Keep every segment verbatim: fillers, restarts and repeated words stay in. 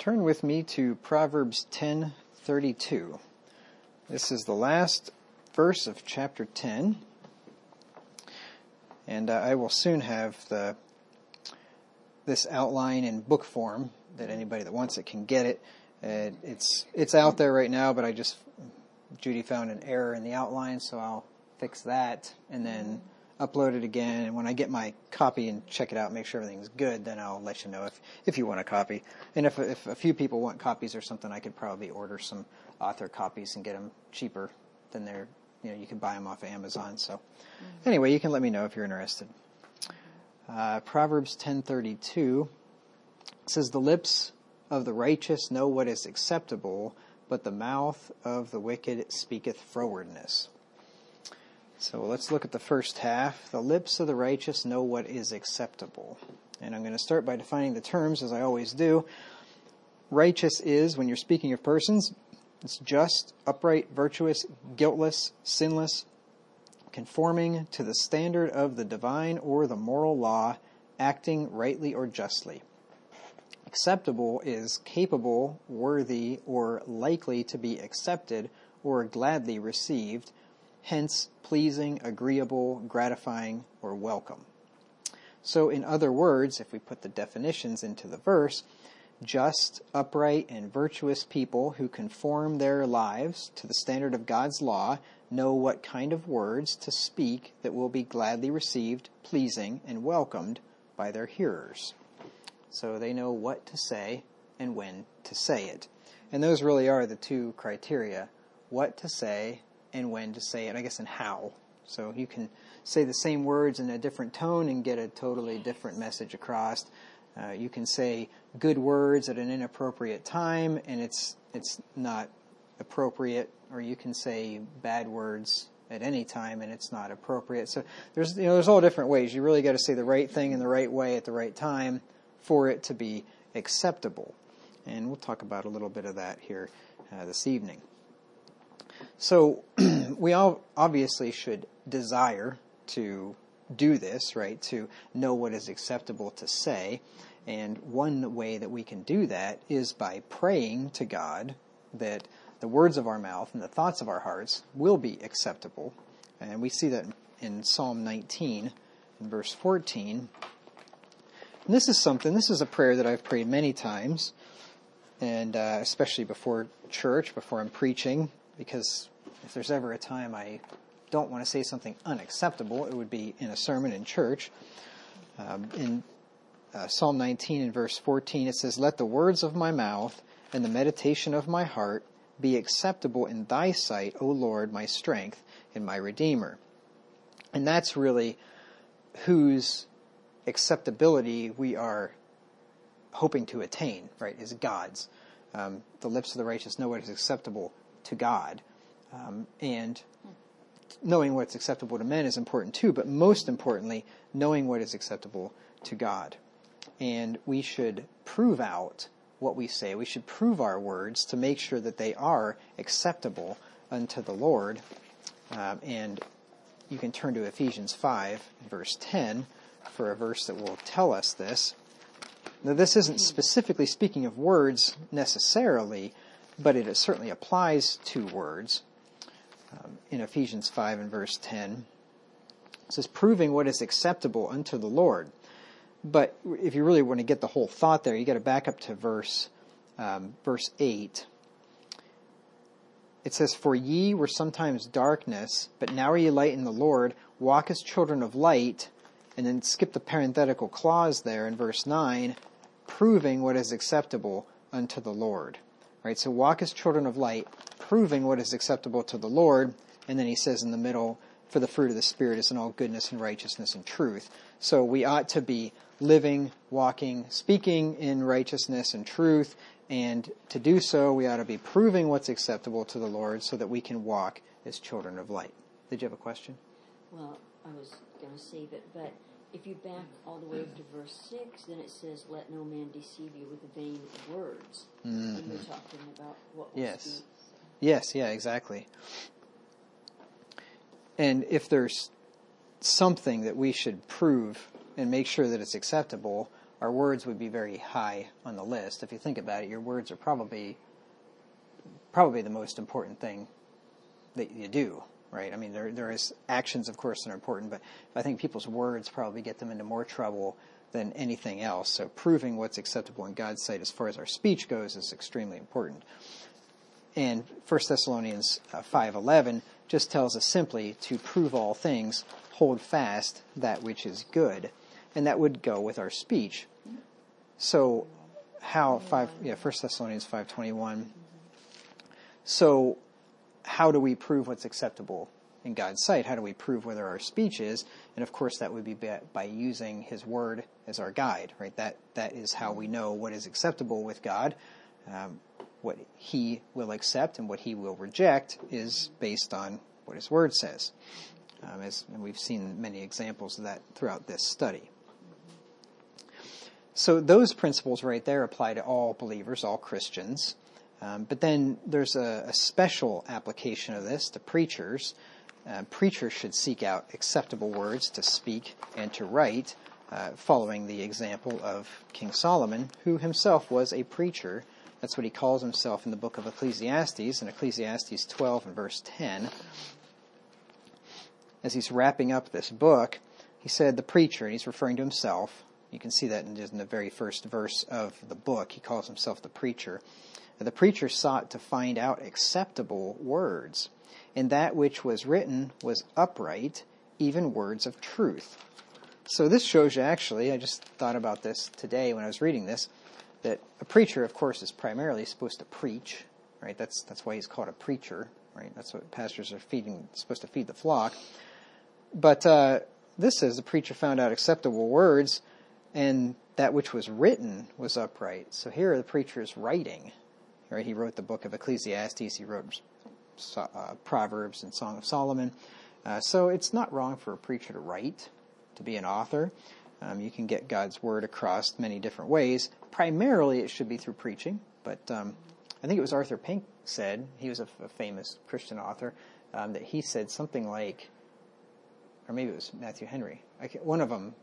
Turn with me to Proverbs ten thirty-two. This is the last verse of chapter ten. And uh, I will soon have the this outline in book form that anybody that wants it can get it. Uh, it's it's out there right now, but I just, Judy found an error in the outline, so I'll fix that and then upload it again. And when I get my copy and check it out, make sure everything's good, then I'll let you know if, if you want a copy. And if if a few people want copies or something, I could probably order some author copies and get them cheaper than they're, you know, you can buy them off of Amazon. So mm-hmm. Anyway, you can let me know if you're interested. Uh, Proverbs ten thirty-two says, "The lips of the righteous know what is acceptable, but the mouth of the wicked speaketh frowardness." So let's look at the first half. The lips of the righteous know what is acceptable. And I'm going to start by defining the terms, as I always do. Righteous is, when you're speaking of persons, it's just, upright, virtuous, guiltless, sinless, conforming to the standard of the divine or the moral law, acting rightly or justly. Acceptable is capable, worthy, or likely to be accepted or gladly received, hence pleasing, agreeable, gratifying, or welcome. So in other words, if we put the definitions into the verse, just, upright, and virtuous people who conform their lives to the standard of God's law know what kind of words to speak that will be gladly received, pleasing, and welcomed by their hearers. So they know what to say and when to say it. And those really are the two criteria: what to say and when to say it, I guess, and how. So you can say the same words in a different tone and get a totally different message across. Uh, you can say good words at an inappropriate time and it's it's not appropriate, or you can say bad words at any time and it's not appropriate. So there's you know there's all different ways. You really got to say the right thing in the right way at the right time for it to be acceptable. And we'll talk about a little bit of that here uh, this evening. So we all obviously should desire to do this, right? To know what is acceptable to say. And one way that we can do that is by praying to God that the words of our mouth and the thoughts of our hearts will be acceptable. And we see that in Psalm nineteen, in verse fourteen. And this is something, this is a prayer that I've prayed many times, and uh, especially before church, before I'm preaching, because if there's ever a time I don't want to say something unacceptable, it would be in a sermon in church. Um, in uh, Psalm nineteen, in verse fourteen, it says, "Let the words of my mouth and the meditation of my heart be acceptable in thy sight, O Lord, my strength and my Redeemer." And that's really whose acceptability we are hoping to attain, right, is God's. Um, the lips of the righteous know what is acceptable to God. Um, and knowing what's acceptable to men is important too, but most importantly, knowing what is acceptable to God. And we should prove out what we say. We should prove our words to make sure that they are acceptable unto the Lord. Um, and you can turn to Ephesians five, verse ten, for a verse that will tell us this. Now, this isn't specifically speaking of words necessarily, but it certainly applies to words. Um, in Ephesians five and verse ten, it says, "Proving what is acceptable unto the Lord." But if you really want to get the whole thought there, you got to back up to verse um, verse eight. It says, "For ye were sometimes darkness, but now are ye light in the Lord. Walk as children of light." And then skip the parenthetical clause there in verse nine, "Proving what is acceptable unto the Lord." Right, so walk as children of light, proving what is acceptable to the Lord. And then he says in the middle, "For the fruit of the Spirit is in all goodness and righteousness and truth." So we ought to be living, walking, speaking in righteousness and truth. And to do so, we ought to be proving what's acceptable to the Lord so that we can walk as children of light. Did you have a question? Well, I was going to save it, but if you back all the way up to verse six, then it says, "Let no man deceive you with vain words." Mm-hmm. And you're talking about what will yes. speak. Yes, yeah, exactly. And if there's something that we should prove and make sure that it's acceptable, our words would be very high on the list. If you think about it, your words are probably probably the most important thing that you do, right? I mean, there there is actions, of course, that are important, but I think people's words probably get them into more trouble than anything else. So proving what's acceptable in God's sight as far as our speech goes is extremely important. And First Thessalonians uh, five eleven just tells us simply to prove all things, hold fast that which is good. And that would go with our speech. So how, five, yeah, First Thessalonians five twenty-one. So how do we prove what's acceptable in God's sight? How do we prove whether our speech is? And of course that would be by using his word as our guide, right? That that is how we know what is acceptable with God. Um, what he will accept and what he will reject is based on what his word says. Um, as, and we've seen many examples of that throughout this study. So those principles right there apply to all believers, all Christians. Um, but then there's a, a special application of this to preachers. Uh, preachers should seek out acceptable words to speak and to write, uh, following the example of King Solomon, who himself was a preacher. That's what he calls himself in the book of Ecclesiastes, in Ecclesiastes twelve and verse ten. As he's wrapping up this book, he said, the preacher, and he's referring to himself. You can see that in, in the very first verse of the book. He calls himself the preacher. The preacher sought to find out acceptable words, and that which was written was upright, even words of truth. So this shows you, actually, I just thought about this today when I was reading this, that a preacher, of course, is primarily supposed to preach, right? That's that's why he's called a preacher, right? That's what pastors are feeding, supposed to feed the flock. But uh, this says the preacher found out acceptable words, and that which was written was upright. So here the preacher is writing. Right? He wrote the book of Ecclesiastes. He wrote uh, Proverbs and Song of Solomon. Uh, so it's not wrong for a preacher to write, to be an author. Um, you can get God's word across many different ways. Primarily it should be through preaching. But um, I think it was Arthur Pink said, he was a, a famous Christian author, um, that he said something like, or maybe it was Matthew Henry. I can, one of them,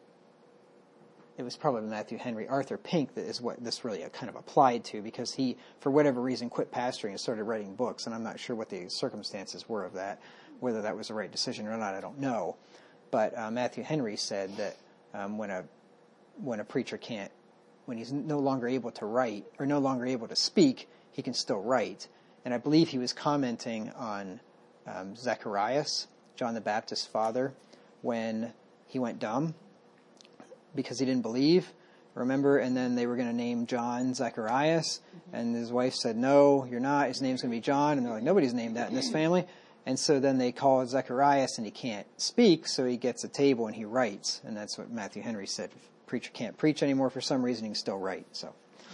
it was probably Matthew Henry. Arthur Pink that is what this really kind of applied to, because he, for whatever reason, quit pastoring and started writing books, and I'm not sure what the circumstances were of that, whether that was the right decision or not, I don't know. But uh, Matthew Henry said that um, when a when a preacher can't, when he's no longer able to write, or no longer able to speak, he can still write. And I believe he was commenting on um, Zacharias, John the Baptist's father, when he went dumb, because he didn't believe, remember? And then they were going to name John Zacharias, mm-hmm. and his wife said, no, you're not, his name's going to be John, and they're like, nobody's named that in this family. And so then they call Zacharias, and he can't speak, so he gets a table and he writes, and that's what Matthew Henry said. If a preacher can't preach anymore for some reason, he can still write. So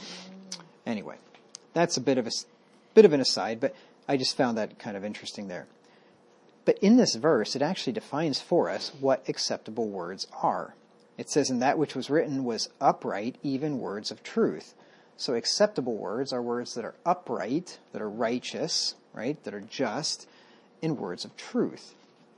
anyway, that's a bit of a bit of an aside, but I just found that kind of interesting there. But in this verse, it actually defines for us what acceptable words are. It says, and that which was written was upright, even words of truth. So acceptable words are words that are upright, that are righteous, right, that are just, in words of truth.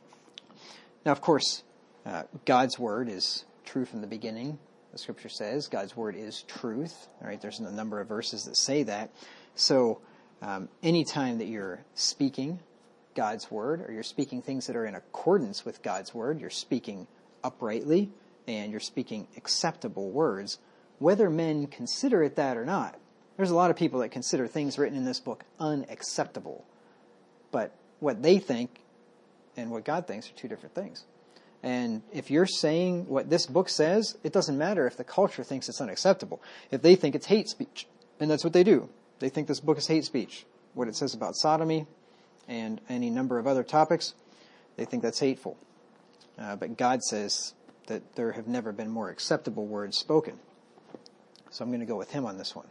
Now, of course, uh, God's word is true from the beginning. The scripture says God's word is truth. All right, there's a number of verses that say that. So um, anytime that you're speaking God's word, or you're speaking things that are in accordance with God's word, you're speaking uprightly, and you're speaking acceptable words, whether men consider it that or not. There's a lot of people that consider things written in this book unacceptable. But what they think and what God thinks are two different things. And if you're saying what this book says, it doesn't matter if the culture thinks it's unacceptable. If they think it's hate speech, and that's what they do. They think this book is hate speech. What it says about sodomy and any number of other topics, they think that's hateful. Uh, but God says that there have never been more acceptable words spoken. So I'm going to go with him on this one.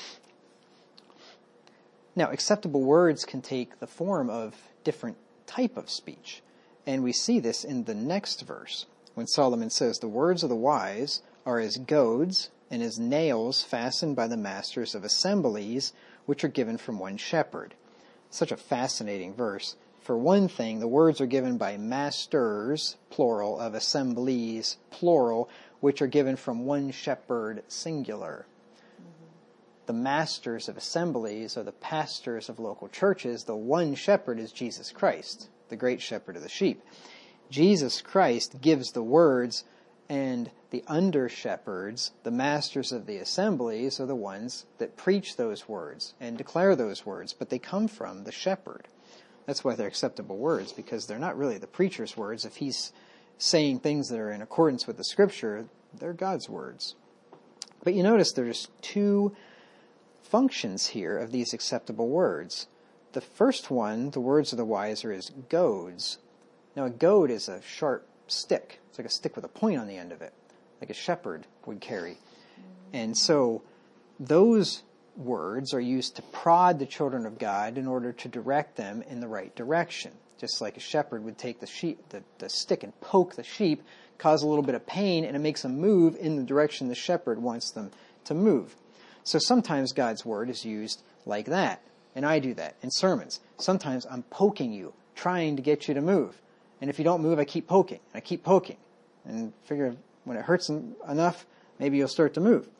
Now, acceptable words can take the form of different type of speech. And we see this in the next verse, when Solomon says, the words of the wise are as goads and as nails fastened by the masters of assemblies, which are given from one shepherd. Such a fascinating verse. For one thing, the words are given by masters, plural, of assemblies, plural, which are given from one shepherd singular. The masters of assemblies or the pastors of local churches, the one shepherd is Jesus Christ, the great shepherd of the sheep. Jesus Christ gives the words, and the under-shepherds, the masters of the assemblies, are the ones that preach those words and declare those words, but they come from the shepherd. That's why they're acceptable words, because they're not really the preacher's words. If he's saying things that are in accordance with the Scripture, they're God's words. But you notice there's two functions here of these acceptable words. The first one, the words of the wiser, is goads. Now a goad is a sharp stick. It's like a stick with a point on the end of it, like a shepherd would carry. And so those words are used to prod the children of God in order to direct them in the right direction. Just like a shepherd would take the sheep, the, the stick and poke the sheep, cause a little bit of pain, and it makes them move in the direction the shepherd wants them to move. So sometimes God's word is used like that, and I do that in sermons. Sometimes I'm poking you, trying to get you to move. And if you don't move, I keep poking, and I keep poking. And figure when it hurts enough, maybe you'll start to move.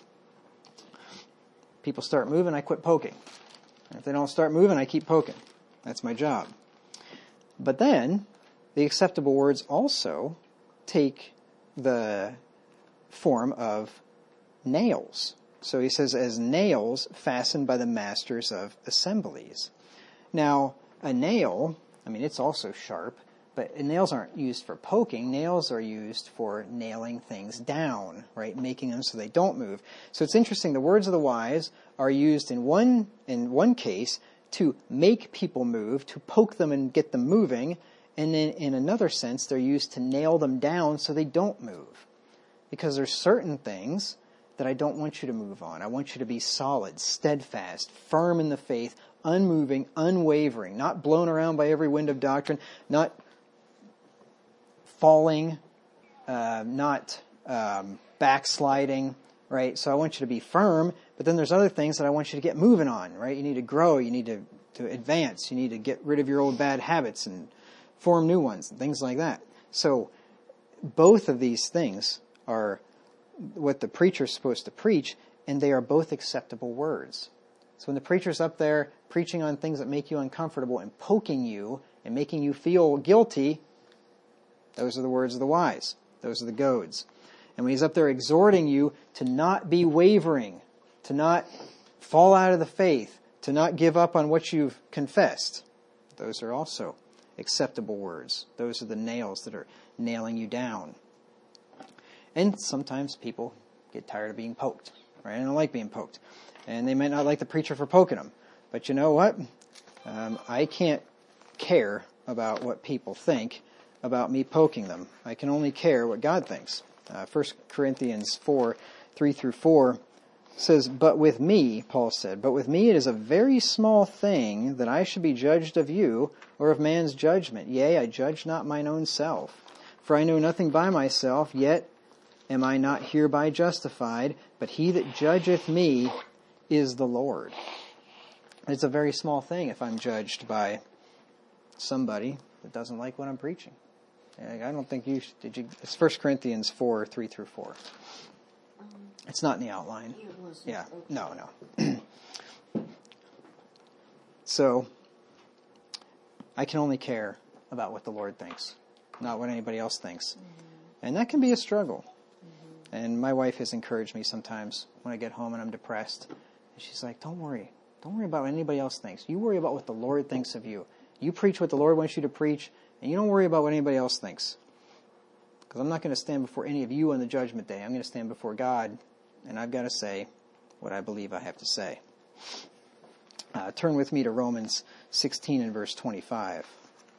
People start moving, I quit poking. And if they don't start moving, I keep poking. That's my job. But then, the acceptable words also take the form of nails. So he says, as nails fastened by the masters of assemblies. Now, a nail, I mean, it's also sharp, but nails aren't used for poking. Nails are used for nailing things down, right? Making them so they don't move. So it's interesting, the words of the wise are used in one, in one case to make people move, to poke them and get them moving. And then in another sense, they're used to nail them down so they don't move. Because there's certain things that I don't want you to move on. I want you to be solid, steadfast, firm in the faith, unmoving, unwavering, not blown around by every wind of doctrine, not falling, uh, not um, backsliding, right? So I want you to be firm, but then there's other things that I want you to get moving on, right? You need to grow, you need to, to advance, you need to get rid of your old bad habits and form new ones, and things like that. So both of these things are what the preacher's supposed to preach, and they are both acceptable words. So when the preacher's up there preaching on things that make you uncomfortable and poking you and making you feel guilty, those are the words of the wise. Those are the goads. And when he's up there exhorting you to not be wavering, to not fall out of the faith, to not give up on what you've confessed, those are also acceptable words. Those are the nails that are nailing you down. And sometimes people get tired of being poked, right? They don't like being poked. And they might not like the preacher for poking them. But you know what? Um, I can't care about what people think about me poking them. I can only care what God thinks. Uh, First Corinthians four, three through four says, But with me, Paul said, But with me it is a very small thing that I should be judged of you, or of man's judgment. Yea, I judge not mine own self. For I know nothing by myself, yet am I not hereby justified, but he that judgeth me is the Lord. It's a very small thing if I'm judged by somebody that doesn't like what I'm preaching. I don't think you should, did you, it's First Corinthians four, three through four. Um, it's not in the outline. Yeah, no, no. So, I can only care about what the Lord thinks, not what anybody else thinks. Mm-hmm. And that can be a struggle. Mm-hmm. And my wife has encouraged me sometimes when I get home and I'm depressed. And she's like, don't worry. Don't worry about what anybody else thinks. You worry about what the Lord thinks of you. You preach what the Lord wants you to preach, and you don't worry about what anybody else thinks. Because I'm not going to stand before any of you on the judgment day. I'm going to stand before God, and I've got to say what I believe I have to say. Uh, turn with me to Romans sixteen and verse twenty-five.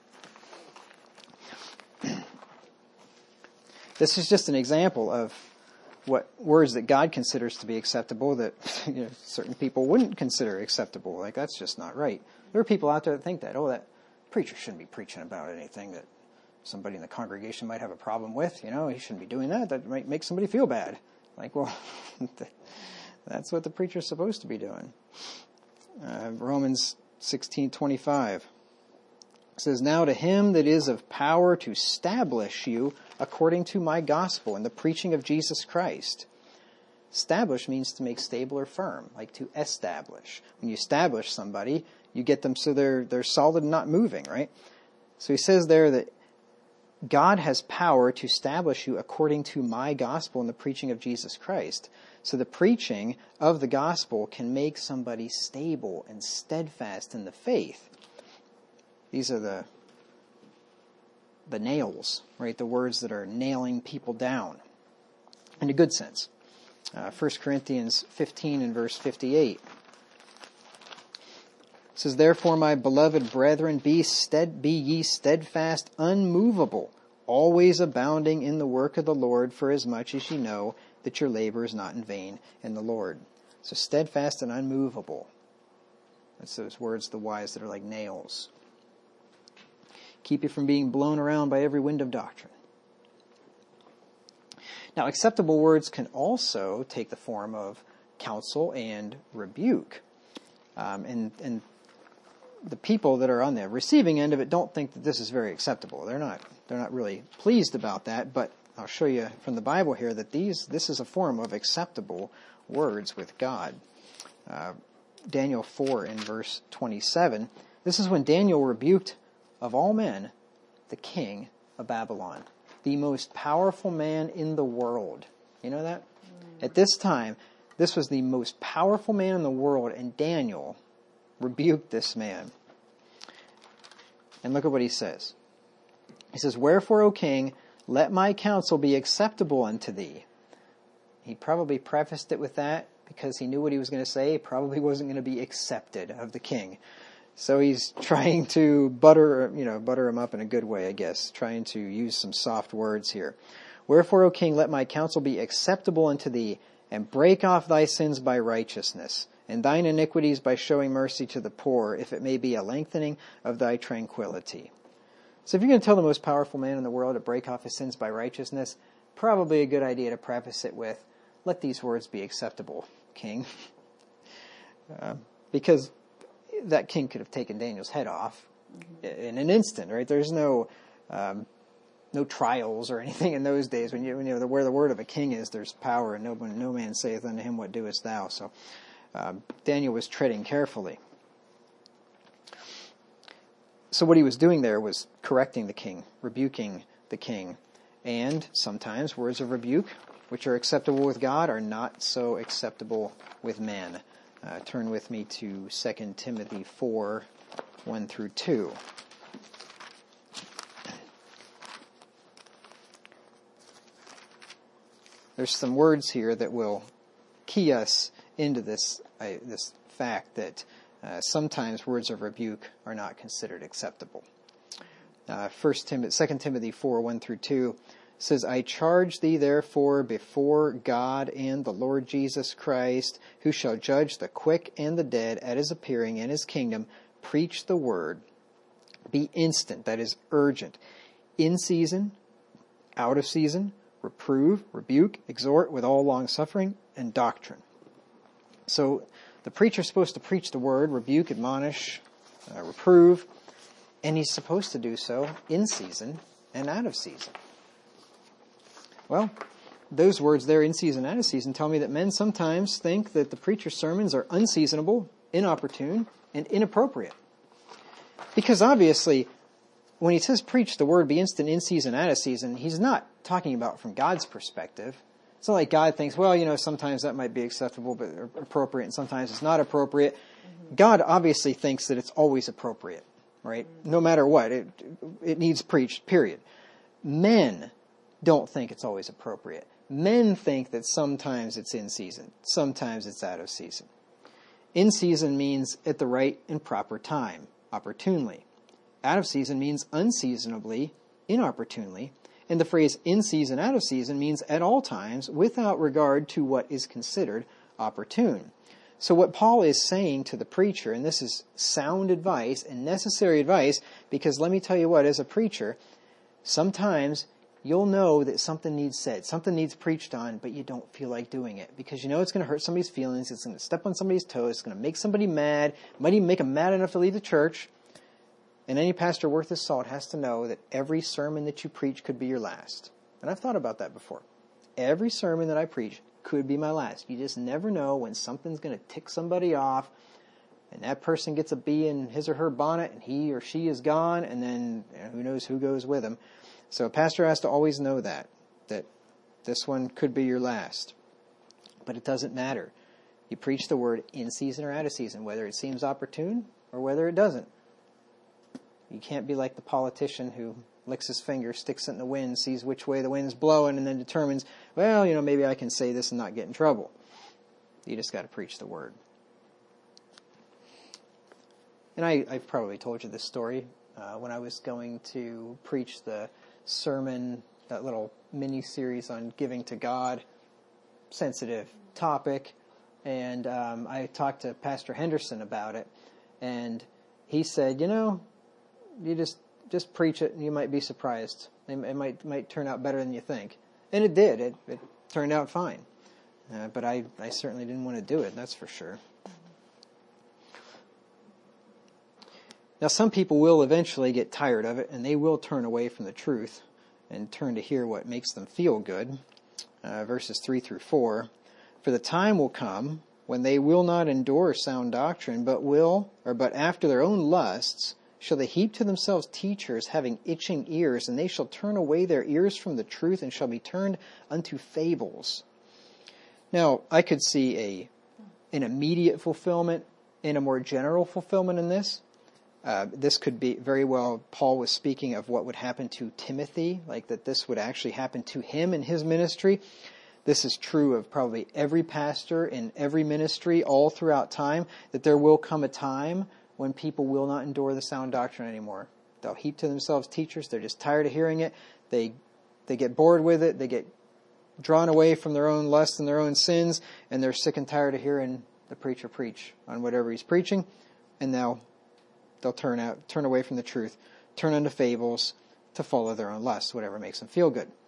This is just an example of what words that God considers to be acceptable that you know, certain people wouldn't consider acceptable. Like, that's just not right. There are people out there that think that, oh, that preacher shouldn't be preaching about anything that somebody in the congregation might have a problem with. You know, he shouldn't be doing that. That might make somebody feel bad. Like, well, that's what the preacher's supposed to be doing. Uh, Romans sixteen twenty-five. It says, now to him that is of power to establish you according to my gospel and the preaching of Jesus Christ. Establish means to make stable or firm, like to establish. When you establish somebody, you get them so they're they're solid and not moving, right? So he says there that God has power to establish you according to my gospel and the preaching of Jesus Christ. So the preaching of the gospel can make somebody stable and steadfast in the faith. These are the the nails, right? The words that are nailing people down in a good sense. Uh, First Corinthians fifteen and verse fifty-eight. It says, therefore, my beloved brethren, be, stead, be ye steadfast, unmovable, always abounding in the work of the Lord, for as much as ye know that your labor is not in vain in the Lord. So steadfast and unmovable. That's those words, the wise, that are like nails. Keep you from being blown around by every wind of doctrine. Now, acceptable words can also take the form of counsel and rebuke. Um, and, and the people that are on the receiving end of it don't think that this is very acceptable. They're not, they're not really pleased about that, but I'll show you from the Bible here that these, this is a form of acceptable words with God. Uh, Daniel four in verse twenty-seven. This is when Daniel rebuked, of all men, the king of Babylon, the most powerful man in the world. You know that? Mm. At this time, this was the most powerful man in the world, and Daniel rebuked this man. And look at what he says. He says, wherefore, O king, let my counsel be acceptable unto thee. He probably prefaced it with that because he knew what he was going to say. It probably wasn't going to be accepted of the king. So he's trying to butter, you know, butter him up in a good way, I guess, trying to use some soft words here. Wherefore, O king, let my counsel be acceptable unto thee, and break off thy sins by righteousness, and thine iniquities by showing mercy to the poor, if it may be a lengthening of thy tranquility. So if you're going to tell the most powerful man in the world to break off his sins by righteousness, probably a good idea to preface it with, let these words be acceptable, king. Uh, because that king could have taken Daniel's head off mm-hmm. in an instant, right? There's no um, no trials or anything in those days. When you, when you know, the, where the word of a king is, there's power, and no, no man saith unto him, what doest thou? So um, Daniel was treading carefully. So what he was doing there was correcting the king, rebuking the king. And sometimes words of rebuke, which are acceptable with God, are not so acceptable with men. Uh, turn with me to Second Timothy four, one through two. There's some words here that will key us into this uh, this fact that uh, sometimes words of rebuke are not considered acceptable. Uh, First Timothy, Second Timothy four, one through two says, I charge thee therefore before God and the Lord Jesus Christ, who shall judge the quick and the dead at his appearing in his kingdom, preach the word. Be instant, that is urgent, in season, out of season, reprove, rebuke, exhort with all long suffering and doctrine. So the preacher's supposed to preach the word, rebuke, admonish, uh, reprove, and he's supposed to do so in season and out of season. Well, those words there, in season, out of season, tell me that men sometimes think that the preacher's sermons are unseasonable, inopportune, and inappropriate. Because obviously, when he says preach the word, be instant, in season, out of season, he's not talking about from God's perspective. It's not like God thinks, well, you know, sometimes that might be acceptable but appropriate, and sometimes it's not appropriate. Mm-hmm. God obviously thinks that it's always appropriate, right? Mm-hmm. No matter what, it it needs preached, period. Men don't think it's always appropriate. Men think that sometimes it's in season, sometimes it's out of season. In season means at the right and proper time, opportunely. Out of season means unseasonably, inopportunely. And the phrase in season, out of season means at all times without regard to what is considered opportune. So what Paul is saying to the preacher, and this is sound advice and necessary advice, because let me tell you what, as a preacher, sometimes you'll know that something needs said, something needs preached on, but you don't feel like doing it because you know it's going to hurt somebody's feelings, it's going to step on somebody's toes, it's going to make somebody mad, might even make them mad enough to leave the church. And any pastor worth his salt has to know that every sermon that you preach could be your last. And I've thought about that before. Every sermon that I preach could be my last. You just never know when something's going to tick somebody off, and that person gets a bee in his or her bonnet, and he or she is gone, and then you know, who knows who goes with them. So a pastor has to always know that, that this one could be your last. But it doesn't matter. You preach the word in season or out of season, whether it seems opportune or whether it doesn't. You can't be like the politician who licks his finger, sticks it in the wind, sees which way the wind's blowing, and then determines, well, you know, maybe I can say this and not get in trouble. You just got to preach the word. And I, I've probably told you this story. Uh, when I was going to preach the sermon, that little mini-series on giving to God, sensitive topic, and um, I talked to Pastor Henderson about it, and he said, you know, you just just preach it and you might be surprised. It, it might might turn out better than you think. And it did. It, it turned out fine. Uh, but I, I certainly didn't want to do it, that's for sure. Now, some people will eventually get tired of it, and they will turn away from the truth and turn to hear what makes them feel good. Uh, verses three through four. For the time will come when they will not endure sound doctrine, but will, or but after their own lusts, shall they heap to themselves teachers having itching ears, and they shall turn away their ears from the truth, and shall be turned unto fables. Now, I could see a an immediate fulfillment and a more general fulfillment in this. Uh, this could be very well, Paul was speaking of what would happen to Timothy, like that this would actually happen to him in his ministry. This is true of probably every pastor in every ministry all throughout time, that there will come a time when people will not endure the sound doctrine anymore. They'll heap to themselves teachers. They're just tired of hearing it. They they get bored with it. They get drawn away from their own lusts and their own sins, and they're sick and tired of hearing the preacher preach on whatever he's preaching, and they'll they'll turn out, turn away from the truth, turn unto fables to follow their own lusts, whatever makes them feel good.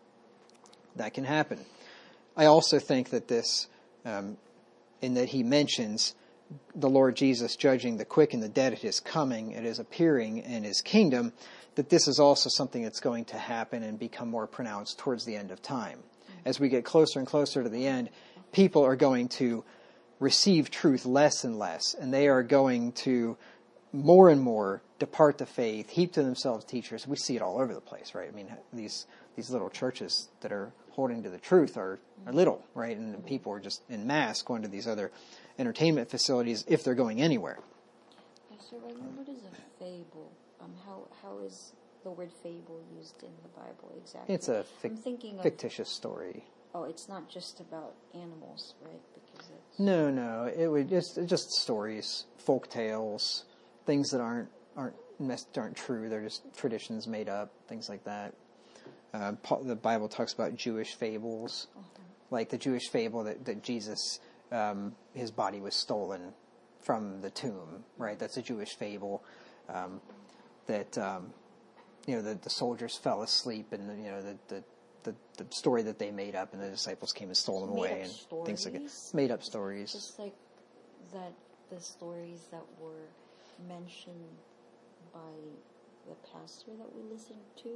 That can happen. I also think that this, um, in that he mentions the Lord Jesus judging the quick and the dead at his coming, at his appearing in his kingdom, that this is also something that's going to happen and become more pronounced towards the end of time. As we get closer and closer to the end, people are going to receive truth less and less, and they are going to more and more depart the faith, heap to themselves teachers. We see it all over the place, right? I mean, these these little churches that are holding to the truth are, are little, right? And people are just en masse going to these other entertainment facilities if they're going anywhere. Pastor Wagner, what is a fable? Um, how how is the word fable used in the Bible exactly? It's a fic- I'm thinking of, fictitious story. Oh, it's not just about animals, right? Because it's No, no, it would just just stories, folk tales, things that aren't aren't aren't true. They're just traditions made up, things like that. Uh, the Bible talks about Jewish fables, uh-huh. like the Jewish fable that that Jesus, um, his body was stolen from the tomb, right? That's a Jewish fable. Um, that um, you know the, the soldiers fell asleep, and the, you know the, the the the story that they made up, and the disciples came and stole them away, and stories? things like that. Made up stories. Just like that, the stories that were mentioned by the pastor that we listened to.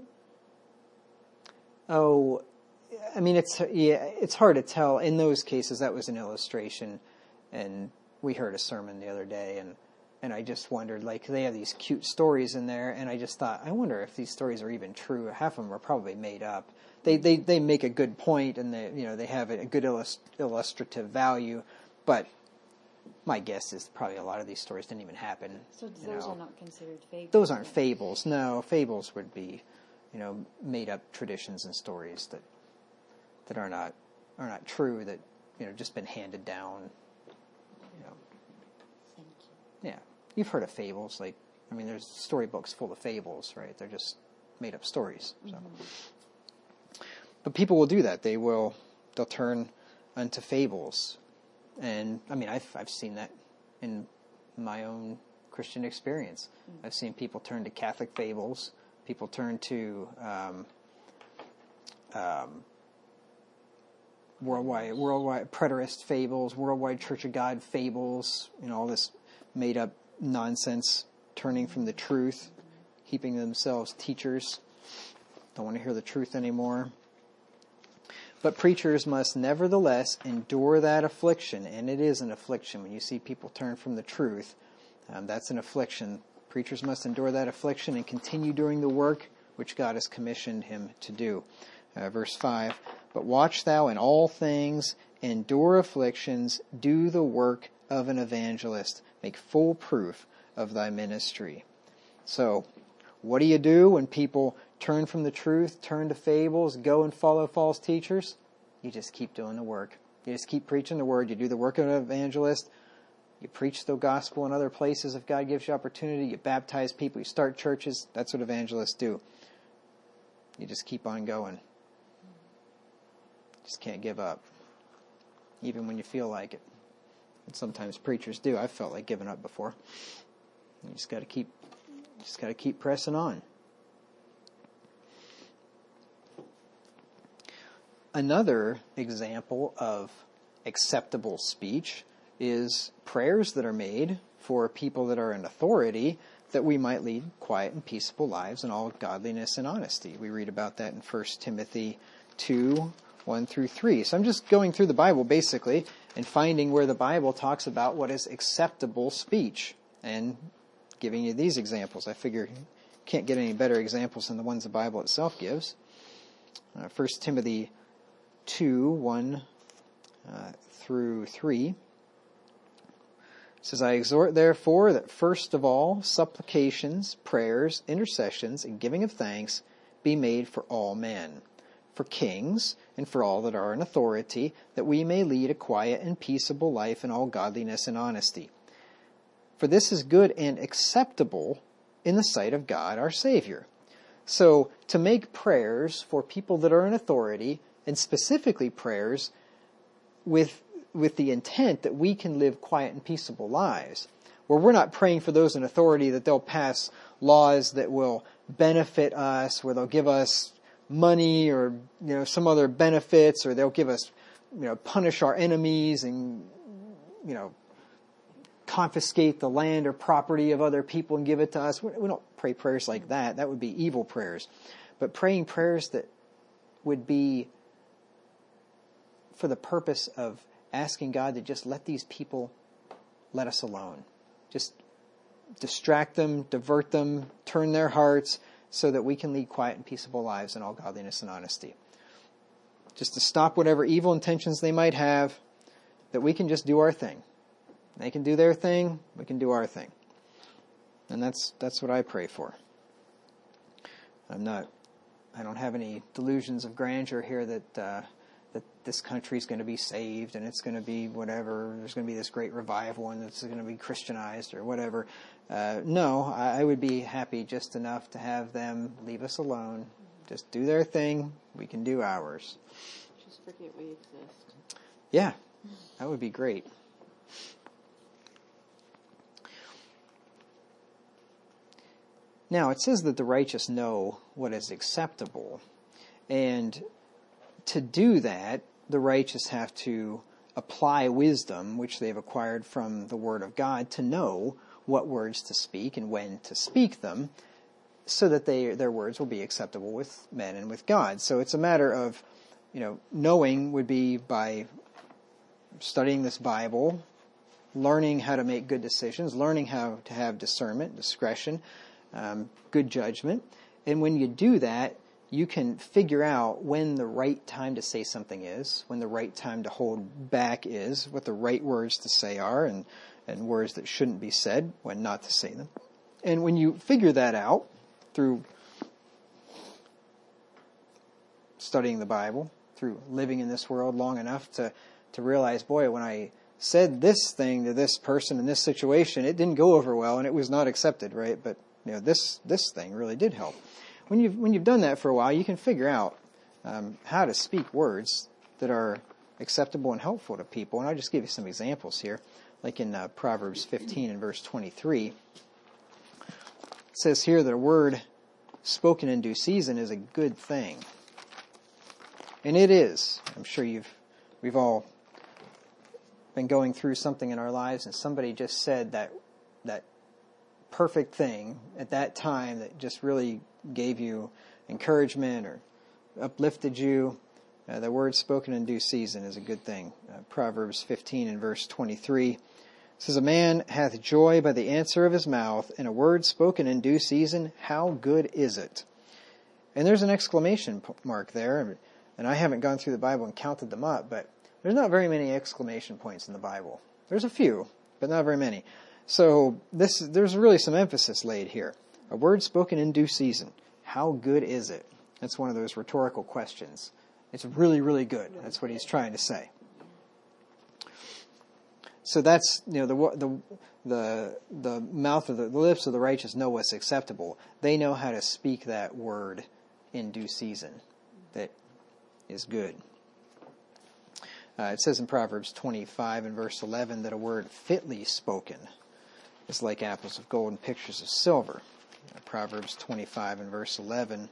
Oh, I mean, it's yeah, it's hard to tell. In those cases, that was an illustration, and we heard a sermon the other day, and and I just wondered, like, they have these cute stories in there, and I just thought, I wonder if these stories are even true. Half of them are probably made up. They they, they make a good point, and they you know they have a good illust- illustrative value, but my guess is probably a lot of these stories didn't even happen. So those you know. are not considered fables? Those aren't fables. No, fables would be, you know, made up traditions and stories that that are not are not true, that, you know, just been handed down. You know. Thank you. Yeah. You've heard of fables, like, I mean, there's storybooks full of fables, right? They're just made up stories. So. Mm-hmm. But people will do that. They will, they'll turn unto fables. And, I mean, I've I've seen that in my own Christian experience. Mm-hmm. I've seen people turn to Catholic fables. People turn to um, um, worldwide, worldwide preterist fables, worldwide Church of God fables, you know, all this made up nonsense, turning from the truth. heaping themselves teachers, don't want to hear the truth anymore. But preachers must nevertheless endure that affliction, and it is an affliction. When you see people turn from the truth, um, that's an affliction. Preachers must endure that affliction and continue doing the work which God has commissioned him to do. Uh, verse five, but watch thou in all things, endure afflictions, do the work of an evangelist, make full proof of thy ministry. So, what do you do when people turn from the truth, turn to fables, go and follow false teachers? You just keep doing the work. You just keep preaching the word. You do the work of an evangelist. You preach the gospel in other places if God gives you opportunity. You baptize people. You start churches. That's what evangelists do. You just keep on going. Just can't give up, even when you feel like it. And sometimes preachers do. I've felt like giving up before. You just got to keep, just got to keep pressing on. Another example of acceptable speech is prayers that are made for people that are in authority, that we might lead quiet and peaceable lives in all godliness and honesty. We read about that in First Timothy two, one through three. So I'm just going through the Bible basically and finding where the Bible talks about what is acceptable speech and giving you these examples. I figure you can't get any better examples than the ones the Bible itself gives. Uh, First Timothy two, one uh, through three. It says, I exhort therefore that first of all supplications, prayers, intercessions, and giving of thanks be made for all men, for kings, and for all that are in authority, that we may lead a quiet and peaceable life in all godliness and honesty. For this is good and acceptable in the sight of God our Savior. So, to make prayers for people that are in authority, and specifically prayers with with the intent that we can live quiet and peaceable lives, where we're not praying for those in authority that they'll pass laws that will benefit us, where they'll give us money or, you know, some other benefits, or they'll give us, you know, punish our enemies and, you know, confiscate the land or property of other people and give it to us. We don't pray prayers like that. That would be evil prayers. But praying prayers that would be for the purpose of asking God to just let these people let us alone. Just distract them, divert them, turn their hearts so that we can lead quiet and peaceable lives in all godliness and honesty. Just to stop whatever evil intentions they might have, that we can just do our thing. They can do their thing, we can do our thing. And that's that's what I pray for. I'm not, I don't have any delusions of grandeur here that uh, that this country is going to be saved and it's going to be whatever, there's going to be this great revival and it's going to be Christianized or whatever. Uh, no, I, I would be happy just enough to have them leave us alone, just do their thing, we can do ours. Just forget we exist. Yeah, that would be great. Now, it says that the righteous know what is acceptable, and to do that, the righteous have to apply wisdom, which they've acquired from the Word of God, to know what words to speak and when to speak them, so that they their words will be acceptable with men and with God. So it's a matter of, you know, knowing would be by studying this Bible, learning how to make good decisions, learning how to have discernment, discretion, um, good judgment. And when you do that, you can figure out when the right time to say something is, when the right time to hold back is, what the right words to say are, and, and words that shouldn't be said, when not to say them. And when you figure that out through studying the Bible, through living in this world long enough to, to realize, boy, when I said this thing to this person in this situation, it didn't go over well and it was not accepted, right? But you know, this this thing really did help. When you've when you've done that for a while, you can figure out um, how to speak words that are acceptable and helpful to people. And I'll just give you some examples here, like in uh, Proverbs fifteen and verse twenty-three. It says here that a word spoken in due season is a good thing, and it is. I'm sure you've we've all been going through something in our lives, and somebody just said that that perfect thing at that time that just really gave you encouragement or uplifted you, uh, the word spoken in due season is a good thing. Uh, Proverbs fifteen and verse twenty-three says, "A man hath joy by the answer of his mouth, and a word spoken in due season, how good is it?" And there's an exclamation mark there, and I haven't gone through the Bible and counted them up, but there's not very many exclamation points in the Bible. There's a few, but not very many. So this there's really some emphasis laid here. A word spoken in due season. How good is it? That's one of those rhetorical questions. It's really, really good. That's what he's trying to say. So that's, you know, the the the the mouth of the, the lips of the righteous know what's acceptable. They know how to speak that word in due season that is good. Uh, it says in Proverbs twenty-five and verse eleven that a word fitly spoken is like apples of gold and pictures of silver. Uh, Proverbs twenty-five and verse eleven,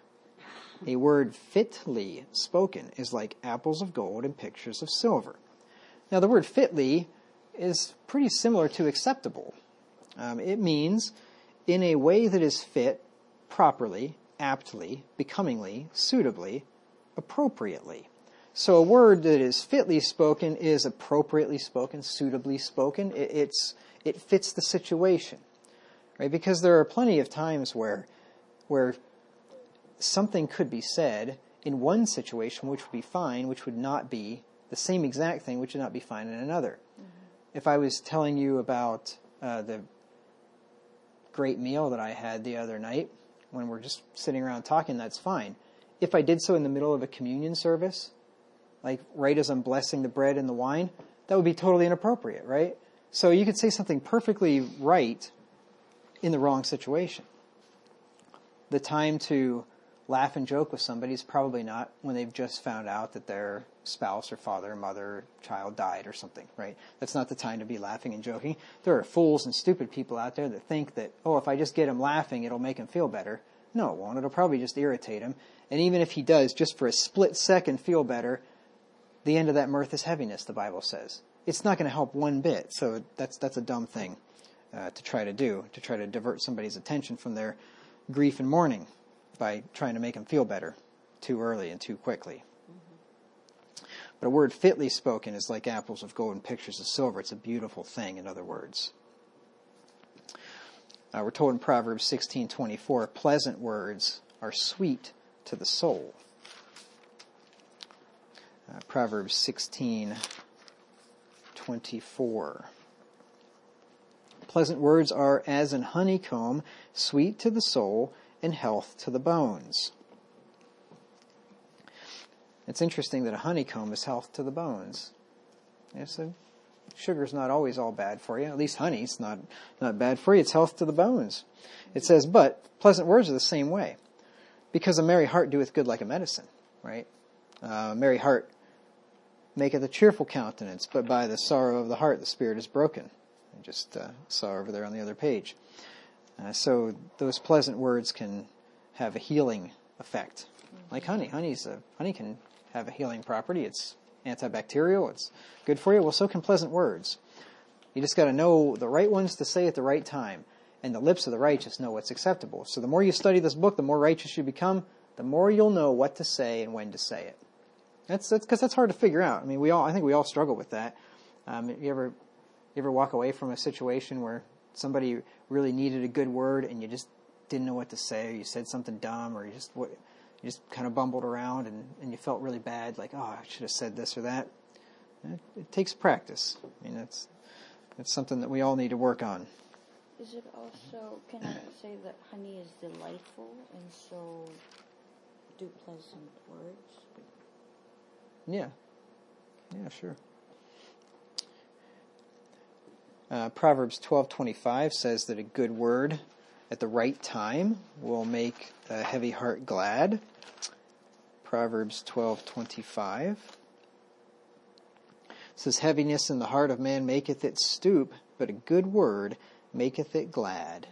a word fitly spoken is like apples of gold and pictures of silver. Now the word fitly is pretty similar to acceptable. Um, it means in a way that is fit, properly, aptly, becomingly, suitably, appropriately. So a word that is fitly spoken is appropriately spoken, suitably spoken. It, it's it fits the situation, right? Because there are plenty of times where where something could be said in one situation which would be fine, which would not be the same exact thing, which would not be fine in another. Mm-hmm. If I was telling you about uh, the great meal that I had the other night, when we're just sitting around talking, that's fine. If I did so in the middle of a communion service, like right as I'm blessing the bread and the wine, that would be totally inappropriate, right? So you could say something perfectly right in the wrong situation. The time to laugh and joke with somebody is probably not when they've just found out that their spouse or father, mother, child died or something, right? That's not the time to be laughing and joking. There are fools and stupid people out there that think that, oh, if I just get him laughing, it'll make him feel better. No, it won't. It'll probably just irritate him. And even if he does, just for a split second feel better, the end of that mirth is heaviness, the Bible says. It's not going to help one bit. So that's that's a dumb thing uh, to try to do, to try to divert somebody's attention from their grief and mourning by trying to make them feel better too early and too quickly. Mm-hmm. But a word fitly spoken is like apples of gold and pictures of silver. It's a beautiful thing, in other words. Uh, we're told in Proverbs sixteen twenty-four, pleasant words are sweet to the soul. Uh, Proverbs sixteen twenty-four. Pleasant words are as an honeycomb, sweet to the soul, and health to the bones. It's interesting that a honeycomb is health to the bones. Yeah, so sugar's not always all bad for you. At least honey's not, not bad for you. It's health to the bones. It says, but pleasant words are the same way. Because a merry heart doeth good like a medicine, right? Uh, a merry heart maketh a cheerful countenance, but by the sorrow of the heart the spirit is broken. I just uh, saw over there on the other page. Uh, so those pleasant words can have a healing effect. Mm-hmm. Like honey. Honey's a, honey can have a healing property. It's antibacterial. It's good for you. Well, so can pleasant words. You just got to know the right ones to say at the right time. And the lips of the righteous know what's acceptable. So the more you study this book, the more righteous you become, the more you'll know what to say and when to say it. That's that's because that's hard to figure out. I mean, we all I think we all struggle with that. Um, you ever you ever walk away from a situation where somebody really needed a good word and you just didn't know what to say, or you said something dumb, or you just what you just kind of bumbled around and, and you felt really bad, like, oh, I should have said this or that. It, it takes practice. I mean, it's it's something that we all need to work on. Is it also, can I say that honey is delightful, and so do pleasant words? Yeah. Yeah, sure. Uh, Proverbs twelve twenty-five says that a good word at the right time will make a heavy heart glad. Proverbs twelve twenty-five says, heaviness in the heart of man maketh it stoop, but a good word maketh it glad.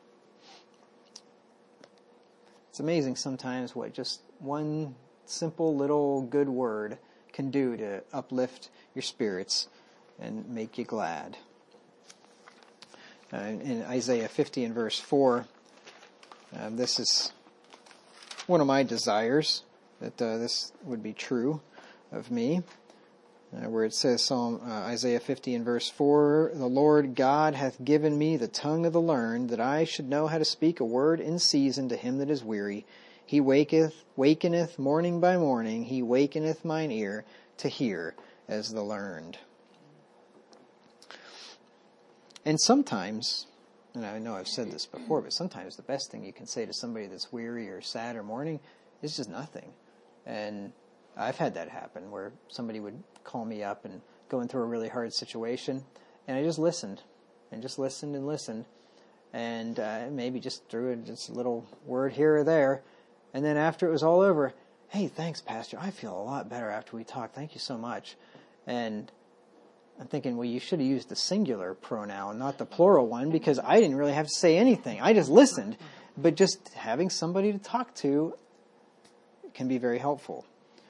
It's amazing sometimes what just one simple little good word can do to uplift your spirits and make you glad. uh, in Isaiah fifty and verse four. Um, this is one of my desires, that uh, this would be true of me, uh, where it says, Psalm uh, Isaiah fifty and verse four, "The Lord God hath given me the tongue of the learned, that I should know how to speak a word in season to him that is weary. He waketh, wakeneth morning by morning, he wakeneth mine ear to hear as the learned." And sometimes, and I know I've said this before, but sometimes the best thing you can say to somebody that's weary or sad or mourning is just nothing. And I've had that happen, where somebody would call me up and going through a really hard situation, and I just listened, and just listened and listened, and uh, maybe just threw in just a little word here or there, and then after it was all over, "Hey, thanks, Pastor. I feel a lot better after we talked. Thank you so much." And I'm thinking, well, you should have used the singular pronoun, not the plural one, because I didn't really have to say anything. I just listened. But just having somebody to talk to can be very helpful.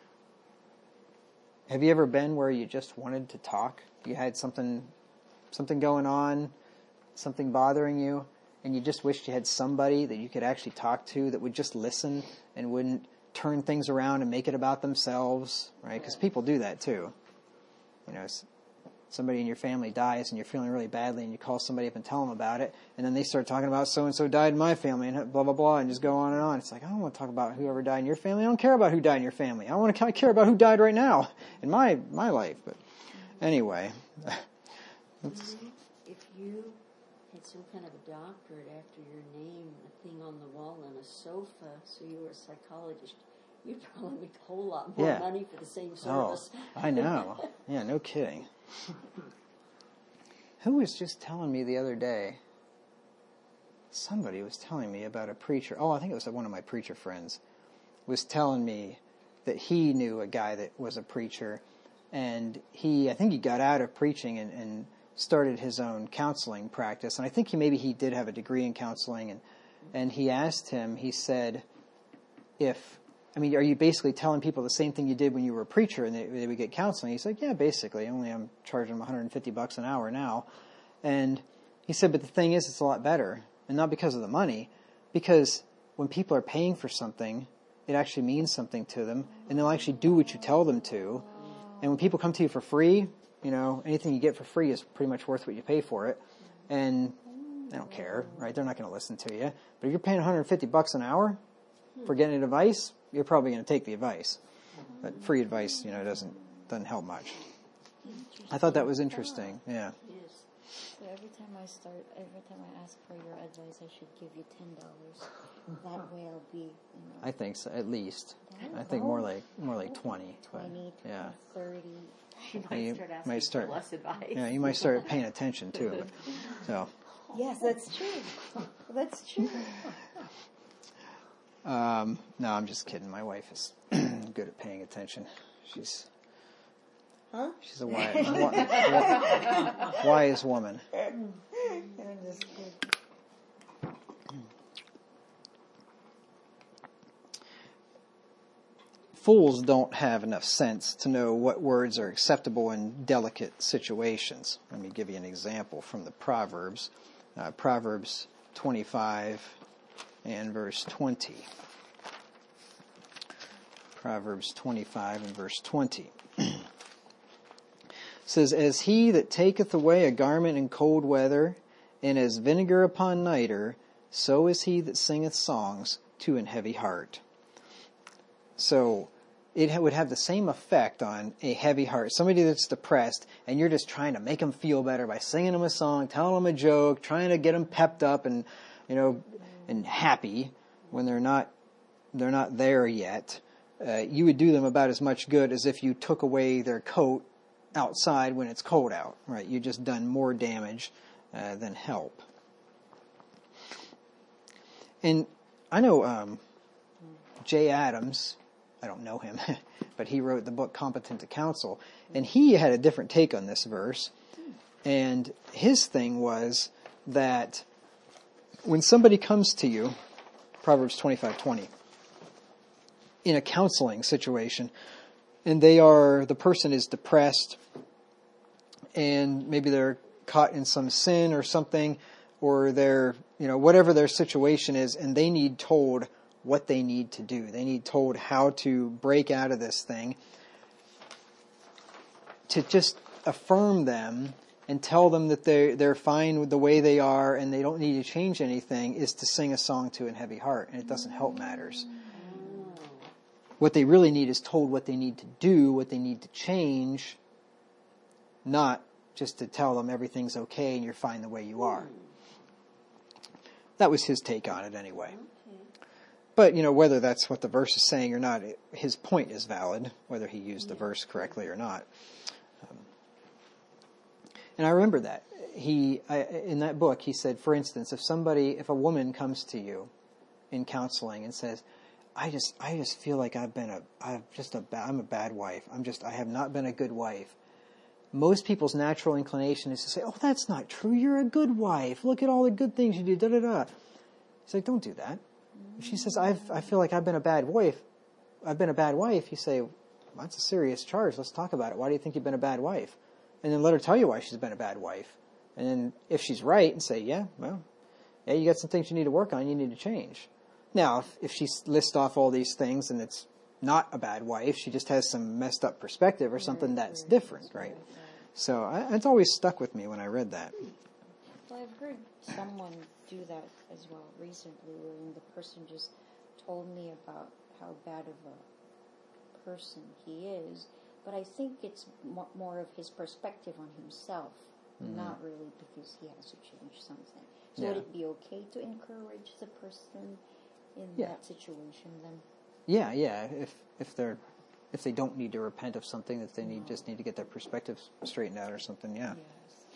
Have you ever been where you just wanted to talk? You had something, something going on, something bothering you, and you just wished you had somebody that you could actually talk to that would just listen and wouldn't turn things around and make it about themselves, right? Because people do that too. You know, somebody in your family dies and you're feeling really badly, and you call somebody up and tell them about it, and then they start talking about so-and-so died in my family and blah, blah, blah, and just go on and on. It's like, I don't want to talk about whoever died in your family. I don't care about who died in your family. I want to care about who died right now in my my life. But anyway. If you had some kind of a doctorate after your name, a thing on the wall and a sofa, so you were a psychologist, you'd probably make a whole lot more Yeah. money for the same Oh, service. I know. Yeah, no kidding. Who was just telling me the other day? Somebody was telling me about a preacher. Oh, I think it was one of my preacher friends. Was telling me that he knew a guy that was a preacher, and he, I think he got out of preaching and, and started his own counseling practice. And I think he maybe he did have a degree in counseling. And and he asked him. He said, "If I mean, are you basically telling people the same thing you did when you were a preacher and they, they would get counseling?" He's like, "Yeah, basically. Only I'm charging them one hundred fifty bucks an hour now." And he said, "But the thing is, it's a lot better, and not because of the money, because when people are paying for something, it actually means something to them, and they'll actually do what you tell them to. And when people come to you for free, you know, anything you get for free is pretty much worth what you pay for it, and they don't care, right? They're not going to listen to you. But if you're paying one hundred fifty bucks an hour for getting advice, you're probably going to take the advice. But free advice, you know, doesn't doesn't help much." I thought that was interesting. Yeah. Yes. So every time I start, every time I ask for your advice, I should give you ten dollars. That way I'll be, you know, I think so, at least. I think more like more like twenty. but, twenty, yeah. thirty. She might You start asking might start- for less advice. Yeah, you might start paying attention too. But, so, Yes, that's true. That's true. um, no, I'm just kidding. My wife is good at paying attention. She's Huh? she's a wise, wise, wise woman. I'm just kidding. Fools don't have enough sense to know what words are acceptable in delicate situations. Let me give you an example from the Proverbs. Uh, Proverbs twenty-five and verse twenty. Proverbs twenty-five and verse twenty. It says, "As he that taketh away a garment in cold weather, and as vinegar upon nitre, so is he that singeth songs to an heavy heart." So it would have the same effect on a heavy heart. Somebody that's depressed, and you're just trying to make them feel better by singing them a song, telling them a joke, trying to get them pepped up and, you know, and happy when they're not they're not there yet. Uh, you would do them about as much good as if you took away their coat outside when it's cold out. Right? You just done more damage uh, than help. And I know um, Jay Adams. I don't know him, but he wrote the book Competent to Counsel, and he had a different take on this verse. And his thing was that when somebody comes to you, Proverbs twenty-five twenty, in a counseling situation, and they are, the person is depressed, and maybe they're caught in some sin or something, or they're, you know, whatever their situation is, and they need told what they need to do. They need told how to break out of this thing. To just affirm them and tell them that they're, they're fine with the way they are and they don't need to change anything is to sing a song to a heavy heart, and it doesn't help matters. What they really need is told what they need to do, what they need to change, not just to tell them everything's okay and you're fine the way you are. That was his take on it anyway. But, you know, whether that's what the verse is saying or not, it, his point is valid, whether he used the verse correctly or not. Um, and I remember that. He, I, in that book, he said, for instance, if somebody, if a woman comes to you in counseling and says, I just, I just feel like I've been a, I've just a, I'm a bad wife. I'm just, I have not been a good wife. Most people's natural inclination is to say, oh, that's not true. You're a good wife. Look at all the good things you do. Da da da. He's like, don't do that. If she says, I've, I feel like I've been a bad wife, I've been a bad wife, you say, well, that's a serious charge. Let's talk about it. Why do you think you've been a bad wife? And then let her tell you why she's been a bad wife. And then if she's right, and say, yeah, well, yeah, you got some things you need to work on, you need to change. Now, if, if she lists off all these things and it's not a bad wife, she just has some messed up perspective or something, that's different, right? So I, it's always stuck with me when I read that. Well, I've heard someone do that as well recently, where the person just told me about how bad of a person he is, but I think it's mo- more of his perspective on himself, mm-hmm. not really because he has to change something. So yeah. would it be okay to encourage the person in yeah. that situation then? Yeah, yeah. If if they're if they don't need to repent of something, that they need no. just need to get their perspective straightened out or something, yeah. Yes.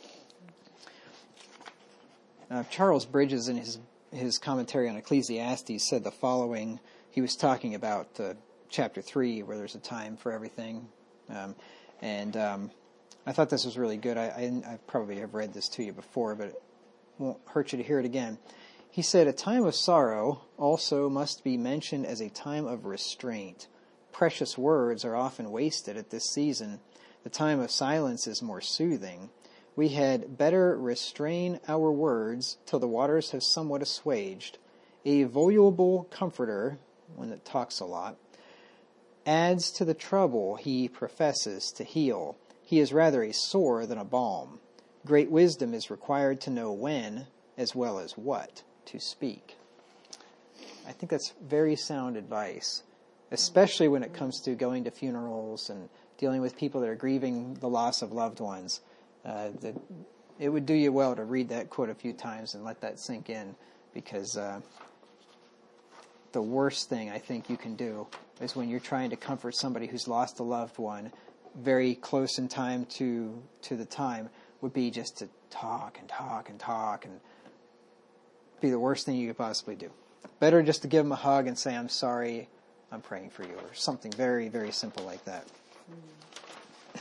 Uh, Charles Bridges, in his his commentary on Ecclesiastes, said the following. He was talking about uh, chapter three, where there's a time for everything, um, and um, I thought this was really good. I, I, I probably have read this to you before, but it won't hurt you to hear it again. He said, a time of sorrow also must be mentioned as a time of restraint. Precious words are often wasted at this season. The time of silence is more soothing. We had better restrain our words till the waters have somewhat assuaged. A voluble comforter, one that talks a lot, adds to the trouble he professes to heal. He is rather a sore than a balm. Great wisdom is required to know when, as well as what, to speak. I think that's very sound advice, especially when it comes to going to funerals and dealing with people that are grieving the loss of loved ones. Uh, that it would do you well to read that quote a few times and let that sink in, because uh, the worst thing I think you can do is when you're trying to comfort somebody who's lost a loved one very close in time to to the time would be just to talk and talk and talk and be the worst thing you could possibly do. Better just to give them a hug and say, I'm sorry, I'm praying for you, or something very, very simple like that. Mm.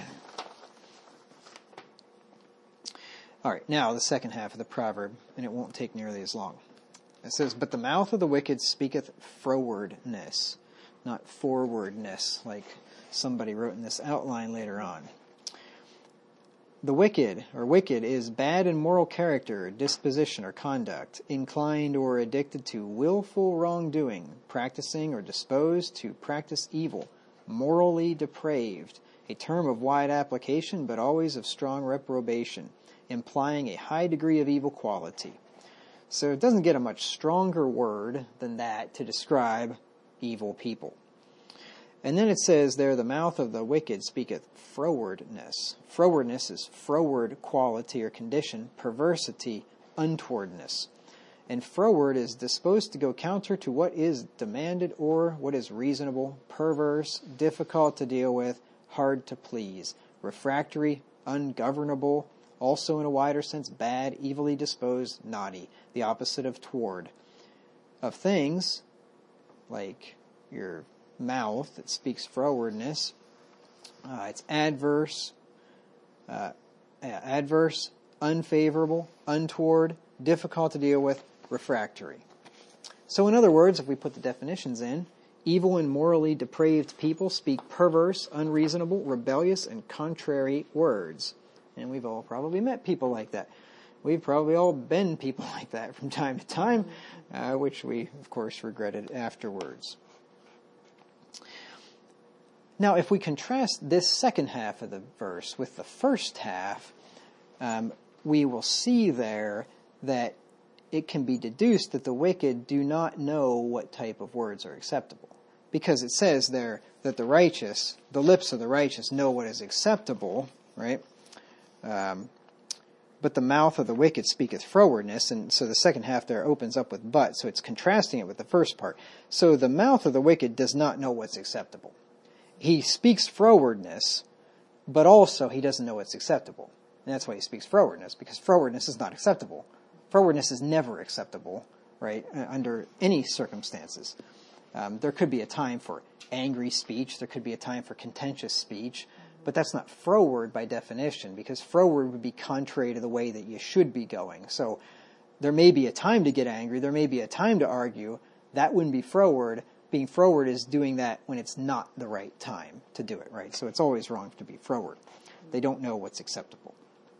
All right, now the second half of the proverb, and it won't take nearly as long. It says, but the mouth of the wicked speaketh frowardness, not forwardness, like somebody wrote in this outline later on. The wicked, or wicked, is bad in moral character, disposition, or conduct, inclined or addicted to willful wrongdoing, practicing or disposed to practice evil, morally depraved, a term of wide application, but always of strong reprobation, implying a high degree of evil quality. So it doesn't get a much stronger word than that to describe evil people. And then it says there, the mouth of the wicked speaketh frowardness. Frowardness is froward quality or condition, perversity, untowardness. And froward is disposed to go counter to what is demanded or what is reasonable, perverse, difficult to deal with, hard to please, refractory, ungovernable, also in a wider sense, bad, evilly disposed, naughty, the opposite of toward. Of things, like your mouth that speaks frowardness, uh, it's adverse, uh, adverse, unfavorable, untoward, difficult to deal with, refractory. So in other words, if we put the definitions in, evil and morally depraved people speak perverse, unreasonable, rebellious, and contrary words. And we've all probably met people like that. we've probably all been people like that from time to time, uh, which we, of course, regretted afterwards. Now, if we contrast this second half of the verse with the first half, um, we will see there that it can be deduced that the wicked do not know what type of words are acceptable. Because it says there that the righteous, the lips of the righteous know what is acceptable, right? Um, but the mouth of the wicked speaketh frowardness, and so the second half there opens up with but, so it's contrasting it with the first part. So the mouth of the wicked does not know what's acceptable. He speaks frowardness, but also he doesn't know what's acceptable. And that's why he speaks frowardness, because frowardness is not acceptable. Frowardness is never acceptable, right, under any circumstances. Um, there could be a time for angry speech, there could be a time for contentious speech, but that's not froward by definition, because froward would be contrary to the way that you should be going. So there may be a time to get angry, there may be a time to argue, that wouldn't be froward. Being froward is doing that when it's not the right time to do it, right? So it's always wrong to be froward. They don't know what's acceptable.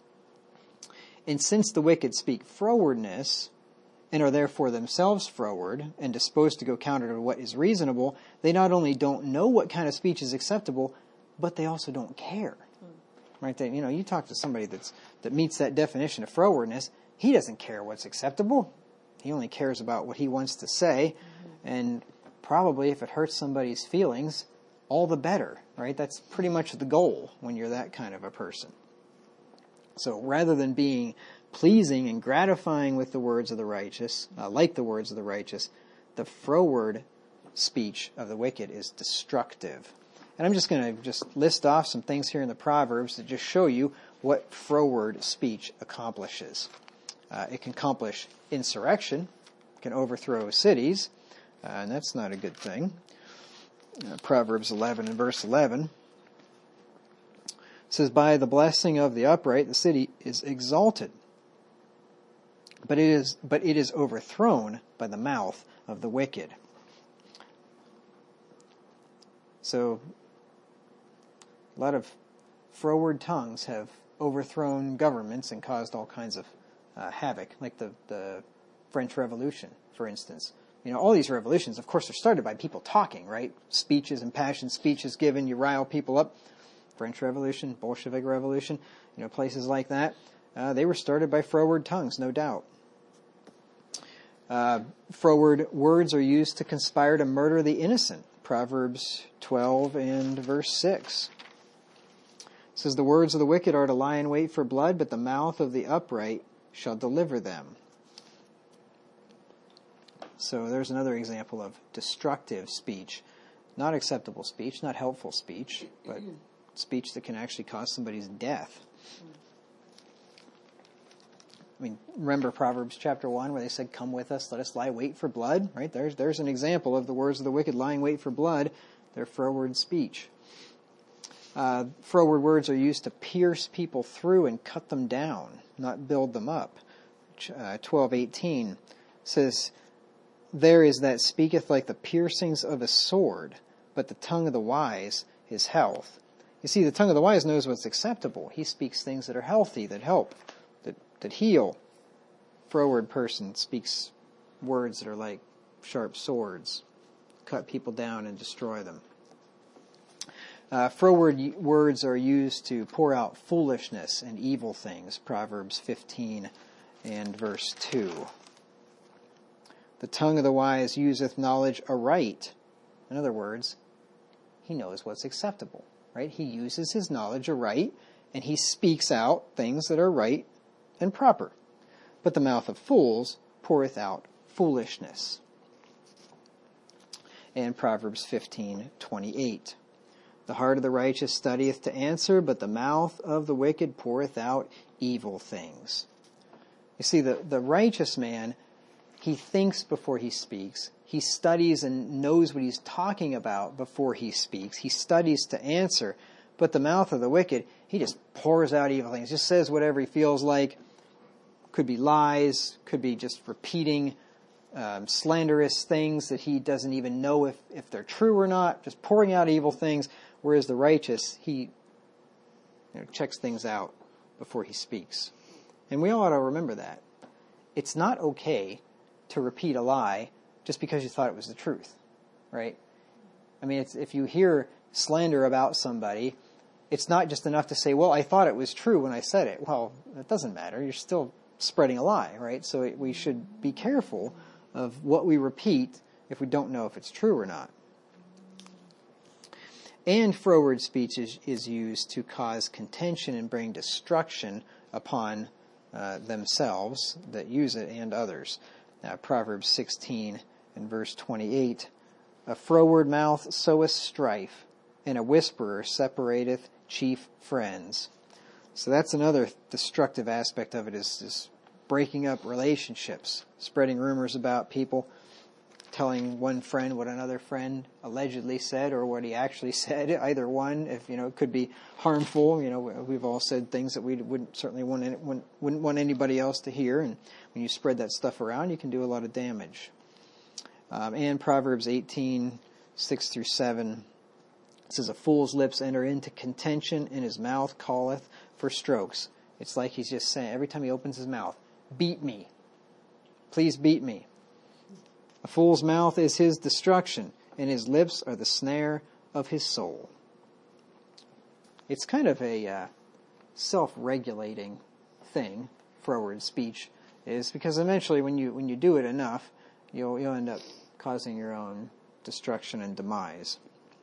And since the wicked speak frowardness, and are therefore themselves froward, and disposed to go counter to what is reasonable, they not only don't know what kind of speech is acceptable, but they also don't care. Mm. Right? They, you know, you talk to somebody that's that meets that definition of frowardness, he doesn't care what's acceptable. He only cares about what he wants to say, mm-hmm. and probably if it hurts somebody's feelings, all the better, right? That's pretty much the goal when you're that kind of a person. So rather than being pleasing and gratifying with the words of the righteous, uh, like the words of the righteous, the froward speech of the wicked is destructive. And I'm just going to just list off some things here in the Proverbs to just show you what froward speech accomplishes. Uh, it can accomplish insurrection, can overthrow cities, uh, and that's not a good thing. Uh, Proverbs eleven and verse eleven. It says, by the blessing of the upright, the city is exalted. But it is, but it is overthrown by the mouth of the wicked. So, a lot of froward tongues have overthrown governments and caused all kinds of uh, havoc, like the, the French Revolution, for instance. You know, all these revolutions, of course, are started by people talking, right? Speeches, impassioned speeches given, you rile people up. French Revolution, Bolshevik Revolution, you know, places like that. Uh, they were started by froward tongues, no doubt. Uh, froward words are used to conspire to murder the innocent. Proverbs twelve and verse six. It says, the words of the wicked are to lie in wait for blood, but the mouth of the upright shall deliver them. So there's another example of destructive speech. Not acceptable speech, not helpful speech, but speech that can actually cause somebody's death. I mean, remember Proverbs chapter one where they said, come with us, let us lie wait for blood, right? There's, there's an example of the words of the wicked lying wait for blood. They're froward speech. Uh, froward words are used to pierce people through and cut them down, not build them up. Uh, twelve eighteen says, there is that speaketh like the piercings of a sword, but the tongue of the wise is health. You see, the tongue of the wise knows what's acceptable. He speaks things that are healthy, that help, that, that heal. Froward person speaks words that are like sharp swords, cut people down and destroy them. Uh, froward words are used to pour out foolishness and evil things. Proverbs fifteen and verse two. The tongue of the wise useth knowledge aright. In other words, he knows what's acceptable. Right? He uses his knowledge aright, and he speaks out things that are right and proper. But the mouth of fools poureth out foolishness. And Proverbs fifteen twenty-eight. The heart of the righteous studieth to answer, but the mouth of the wicked poureth out evil things. You see, the, the righteous man, he thinks before he speaks. He studies and knows what he's talking about before he speaks. He studies to answer. But the mouth of the wicked, he just pours out evil things. Just says whatever he feels like. Could be lies. Could be just repeating um, slanderous things that he doesn't even know if, if they're true or not. Just pouring out evil things. Whereas the righteous, he you know, checks things out before he speaks. And we all ought to remember that. It's not okay to repeat a lie just because you thought it was the truth, right? I mean, it's, if you hear slander about somebody, it's not just enough to say, well, I thought it was true when I said it. Well, that doesn't matter. You're still spreading a lie, right? So it, we should be careful of what we repeat if we don't know if it's true or not. And froward speech is, is used to cause contention and bring destruction upon uh, themselves that use it and others. Now, Proverbs sixteen and verse twenty-eight, a froward mouth soweth strife, and a whisperer separateth chief friends. So that's another destructive aspect of it, is, is breaking up relationships, spreading rumors about people, telling one friend what another friend allegedly said or what he actually said. Either one, if you know, it could be harmful. You know, we've all said things that we wouldn't certainly want any, wouldn't want anybody else to hear. And when you spread that stuff around, you can do a lot of damage. Um, and Proverbs eighteen, six through seven says, a fool's lips enter into contention, and his mouth calleth for strokes. It's like he's just saying, every time he opens his mouth, beat me. Please beat me. A fool's mouth is his destruction, and his lips are the snare of his soul. It's kind of a uh, self-regulating thing, froward speech is, because eventually when you when you do it enough, you'll you'll end up causing your own destruction and demise.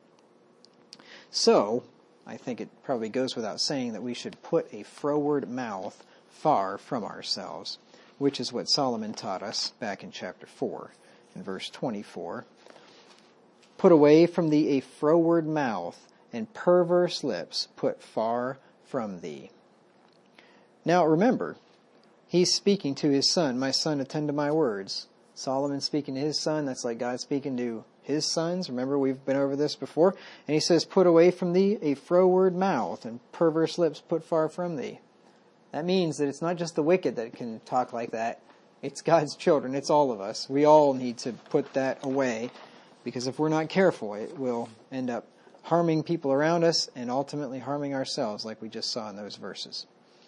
So, I think it probably goes without saying that we should put a froward mouth far from ourselves, which is what Solomon taught us back in chapter four. In verse twenty-four, put away from thee a froward mouth, and perverse lips put far from thee. Now remember, he's speaking to his son, my son, attend to my words. Solomon speaking to his son, that's like God speaking to his sons. Remember, we've been over this before. And he says, put away from thee a froward mouth, and perverse lips put far from thee. That means that it's not just the wicked that can talk like that. It's God's children. It's all of us. We all need to put that away, because if we're not careful, it will end up harming people around us and ultimately harming ourselves, like we just saw in those verses.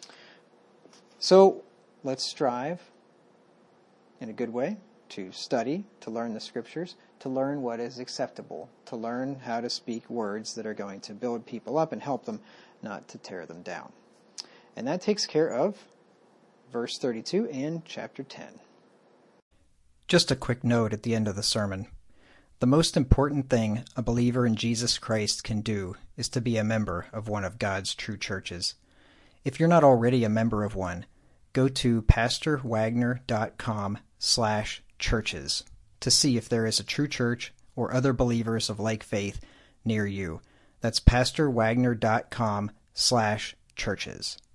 So let's strive in a good way to study, to learn the Scriptures, to learn what is acceptable, to learn how to speak words that are going to build people up and help them, not to tear them down. And that takes care of verse thirty-two and chapter ten. Just a quick note at the end of the sermon. The most important thing a believer in Jesus Christ can do is to be a member of one of God's true churches. If you're not already a member of one, go to pastorwagner.com slash churches to see if there is a true church or other believers of like faith near you. That's pastorwagner.com slash churches.